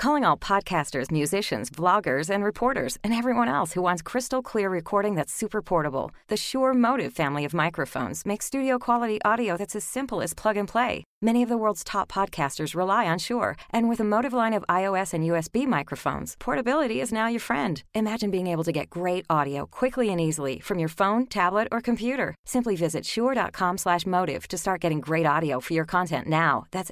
calling all podcasters, musicians, vloggers, and reporters, and everyone else who wants crystal clear recording that's super portable. The Shure Motive family of microphones makes studio-quality audio that's as simple as plug and play. Many of the world's top podcasters rely on Shure, and with a Motive line of iOS and USB microphones, portability is now your friend. Imagine being able to get great audio quickly and easily from your phone, tablet, or computer. Simply visit shure.com/motive to start getting great audio for your content now. That's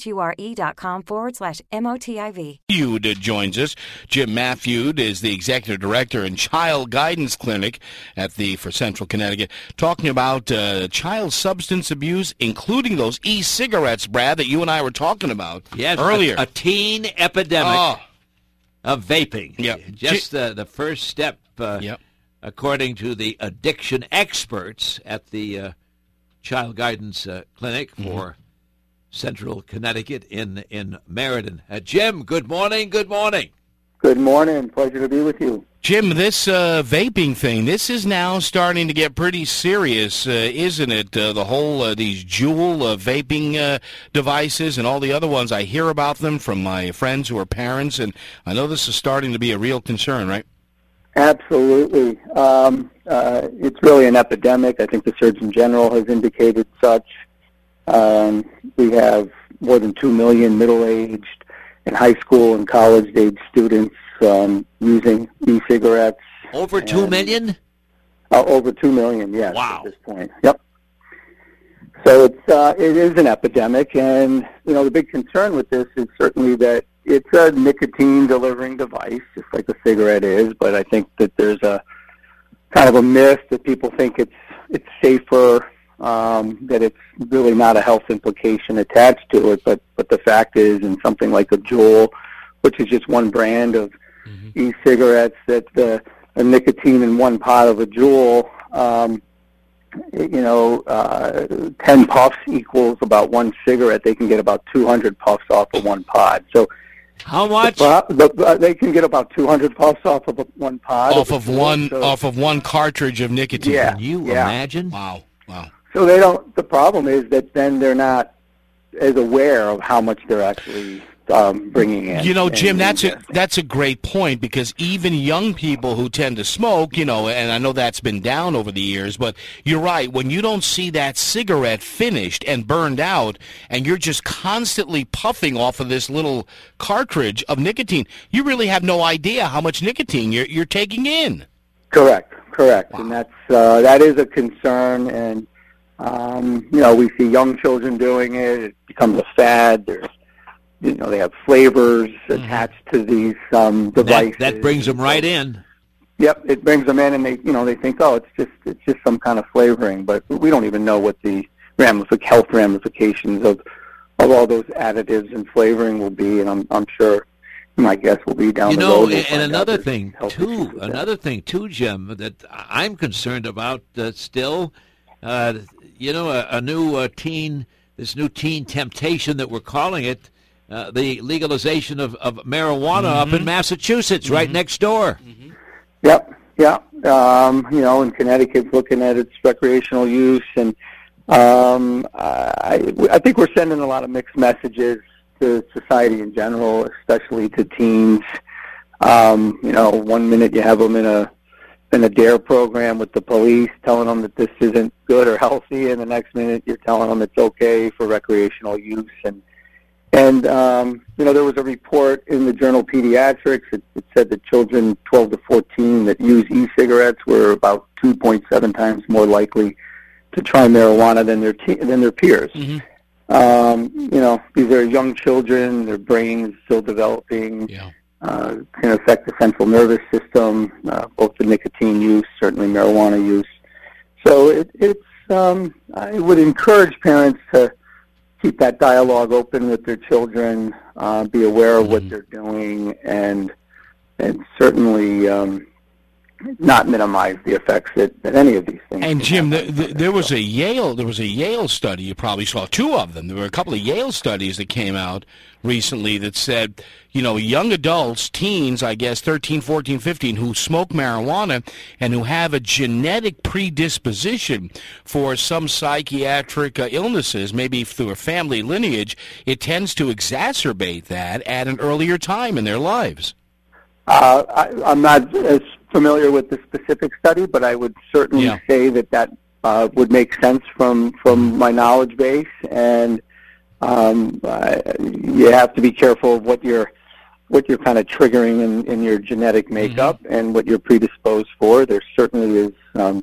SHURE.com/MOTIV. Feud joins us. Jim Matthew is the executive director and child guidance clinic for Central Connecticut, talking about child substance abuse, including those e-cigarettes, Brad, that you and I were talking about earlier. A teen epidemic of vaping. Yep. Just the first step, according to the addiction experts at the child guidance clinic for Central Connecticut in Meriden. Jim, good morning. Good morning. Good morning. Pleasure to be with you. Jim, this vaping thing, this is now starting to get pretty serious, isn't it? The whole, these Juul vaping devices and all the other ones, I hear about them from my friends who are parents, and I know this is starting to be a real concern, right? Absolutely. It's really an epidemic. I think the Surgeon General has indicated such. We have more than 2 million middle-aged and high school and college-age students using e-cigarettes. Over 2 million? Over 2 million, yes, wow. At this point. Yep. So it is an epidemic, and the big concern with this is certainly that it's a nicotine-delivering device, just like a cigarette is. But I think that there's a kind of a myth that people think it's safer. That it's really not a health implication attached to it, but the fact is, in something like a Juul, which is just one brand of e-cigarettes, that the nicotine in one pod of a Juul, 10 puffs equals about one cigarette. They can get about 200 puffs off of one pod. So, how much? They can get about 200 puffs off of one pod. Off of one cartridge of nicotine. Yeah, can you imagine? Wow. So the problem is that then they're not as aware of how much they're actually bringing in. Jim, that's a great point, because even young people who tend to smoke, and I know that's been down over the years, but you're right, when you don't see that cigarette finished and burned out, and you're just constantly puffing off of this little cartridge of nicotine, you really have no idea how much nicotine you're taking in. Correct. Wow. And that is a concern, and we see young children doing it. It becomes a fad. There's, they have flavors attached to these devices. That brings them right in. Yep, it brings them in, and they think, it's just some kind of flavoring, but we don't even know what the health ramifications of all those additives and flavoring will be, and I'm sure my guess will be down the road. And another thing too, Jim, that I'm concerned about still. A new teen temptation that we're calling it, the legalization of marijuana up in Massachusetts, right next door. Yep. And Connecticut's looking at its recreational use, and I think we're sending a lot of mixed messages to society in general, especially to teens. 1 minute you have them in a DARE program with the police, telling them that this isn't good or healthy, and the next minute you're telling them it's okay for recreational use. And there was a report in the journal Pediatrics. It said that children 12 to 14 that use e-cigarettes were about 2.7 times more likely to try marijuana than their peers. These are young children; their brains still developing. Yeah. Can affect the central nervous system, both the nicotine use, certainly marijuana use. So I would encourage parents to keep that dialogue open with their children, be aware of what they're doing, and certainly not minimize the effects that any of these things. And Jim, can have. there was a Yale study. You probably saw two of them. There were a couple of Yale studies that came out recently that said, young adults, teens, I guess, 13, 14, 15, who smoke marijuana and who have a genetic predisposition for some psychiatric illnesses, maybe through a family lineage, it tends to exacerbate that at an earlier time in their lives. I'm not as familiar with the specific study, but I would certainly say that would make sense from my knowledge base, and you have to be careful of what you're kind of triggering in your genetic makeup and what you're predisposed for. There certainly is,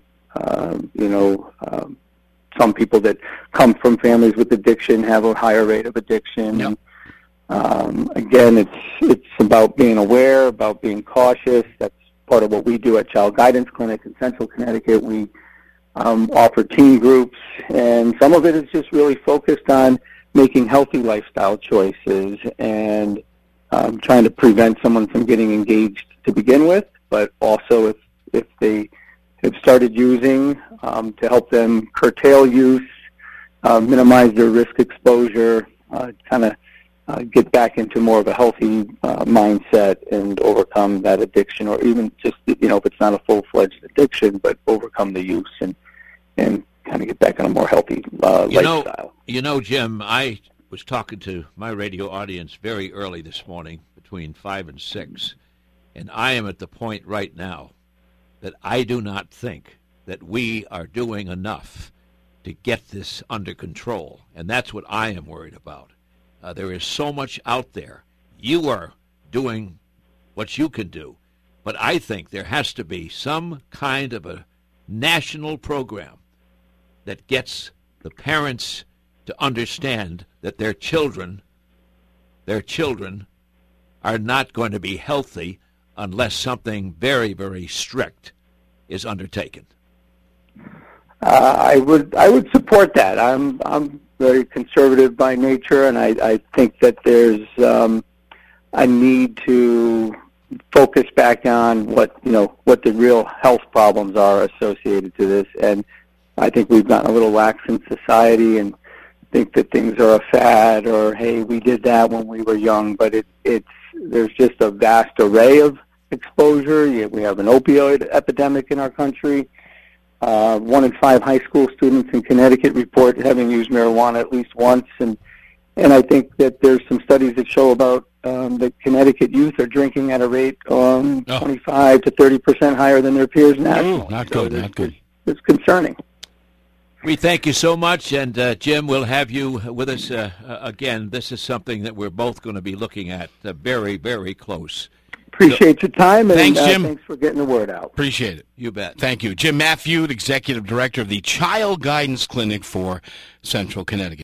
some people that come from families with addiction have a higher rate of addiction. Yep. Again, it's about being aware, about being cautious. That's part of what we do at Child Guidance Clinic in Central Connecticut. We offer teen groups, and some of it is just really focused on making healthy lifestyle choices and trying to prevent someone from getting engaged to begin with, but also if they have started using, to help them curtail use, minimize their risk exposure, kind of get back into more of a healthy mindset and overcome that addiction, or even just, if it's not a full-fledged addiction, but overcome the use and kind of get back on a more healthy lifestyle. Jim, I was talking to my radio audience very early this morning, between 5 and 6, and I am at the point right now that I do not think that we are doing enough to get this under control, and that's what I am worried about. There is so much out there. You are doing what you can do, but I think there has to be some kind of a national program that gets the parents to understand that their children are not going to be healthy unless something very, very strict is undertaken. I would support that. I'm very conservative by nature, and I think that there's a need to focus back on what the real health problems are associated to this. And I think we've gotten a little lax in society and think that things are a fad, or hey, we did that when we were young. But there's just a vast array of exposure. We have an opioid epidemic in our country. 1 in 5 high school students in Connecticut report having used marijuana at least once, and I think that there's some studies that show about that Connecticut youth are drinking at a rate 25 to 30% higher than their peers nationally. Not good. It's concerning. We thank you so much, and Jim, we'll have you with us again. This is something that we're both going to be looking at very, very close. Appreciate your time, and thanks, Jim. Thanks for getting the word out. Appreciate it. You bet. Thank you. Jim Matthew, Executive Director of the Child Guidance Clinic for Central Connecticut.